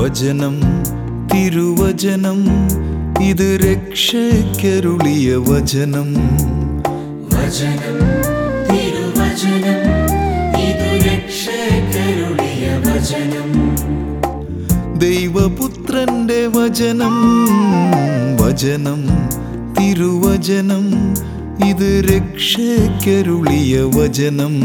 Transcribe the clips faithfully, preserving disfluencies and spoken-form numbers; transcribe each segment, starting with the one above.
വചനം തിരുവചനം ഇത് രക്ഷയ്ക്കരുളിയ വചനം. വചനം തിരുവചനം ഇത് രക്ഷയ്ക്കരുളിയ വചനം. ദൈവപുത്രന്റെ വചനം വചനം തിരുവചനം ഇത് രക്ഷയ്ക്കരുളിയ വചനം.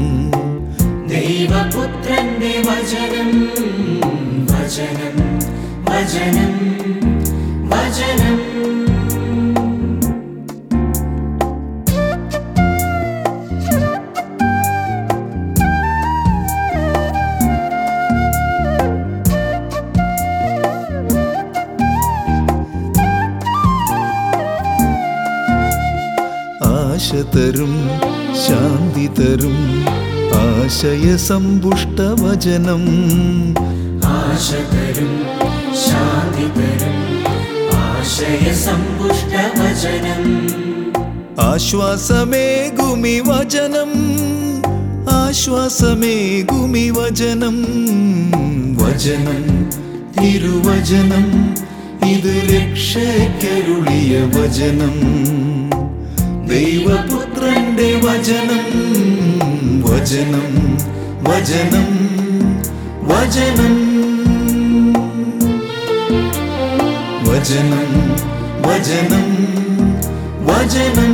ദൈവപുത്രന്റെ വചനം വചനം വചനം വചനം. ആശ തരും ശാന്തി തരും ആശയസമ്പുഷ്ട വചനം. ആശ തരും ശാന്തി തരും ആശയസമ്പുഷ്ട വചനം. ആശ്വാസമേകുമി വചനം ആശ്വാസമേകുമി വചനം. വചനം തിരുവചനം ഇത് രക്ഷയ്ക്കരുളിയ വചനം. ദൈവപുത്രന്റെ വചനം വചനം വചനം വചനം വചനം വചനം വചനം.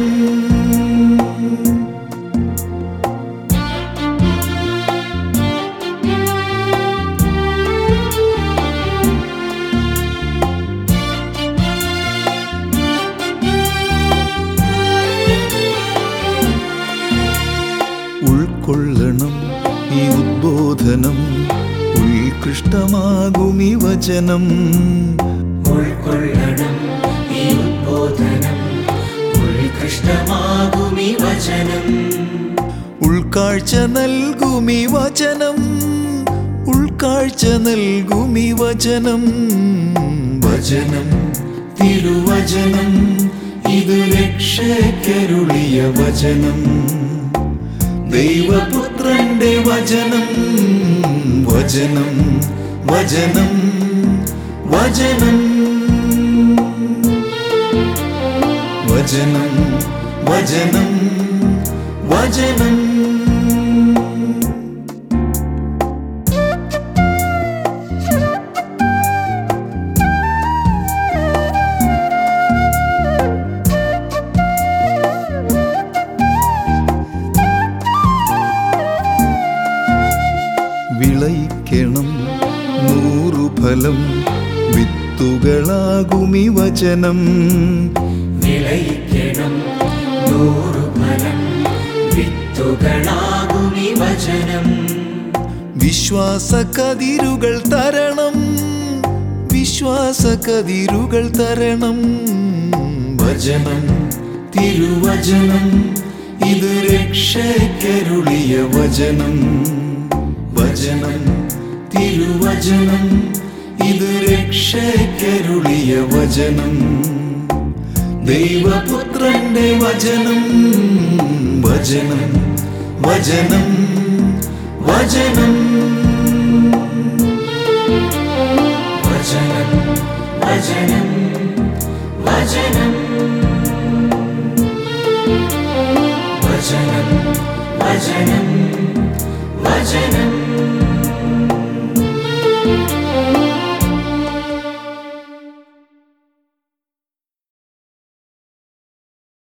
ഉൾക്കൊള്ളണം ഈ ഉദ്ബോധനം ഉത്കൃഷ്ടമാകുമി വചനം. ഉൾക്കൊള്ളണം ഈ ഉദ്ബോധനം ഉത്കൃഷ്ടമാകുമി വചനം. ഉൾക്കാഴ്ച നൽകുമി വചനം ഉൾക്കാഴ്ച നൽകുമി വചനം. വചനം തിരുവചനം ഇത് രക്ഷയ്ക്കരുളിയ വചനം. ദൈവപുത്രന്റെ വചനം വചനം വചനം വചനം വചനം വചനം വചനം. വിളയിക്കണം നൂറുഫലം വിത്തുകളാകുമി വചനം. വിളയിക്കണം നൂറുഫലം വിത്തുകളാകുമി വചനം. വിശ്വാസക്കതിരുകൾ തരണം വിശ്വാസക്കതിരുകൾ തരണം. വചനം തിരുവചനം ഇത് രക്ഷയ്ക്കരുളിയ വചനം. വചനം തിരുവചനം ഇത് രക്ഷയ്ക്കരുളിയ വചനം. ദൈവപുത്രന്റെ വചനം വചനം വചനം വചനം വചനം വചനം വചനം വചനം വചനം വചനം.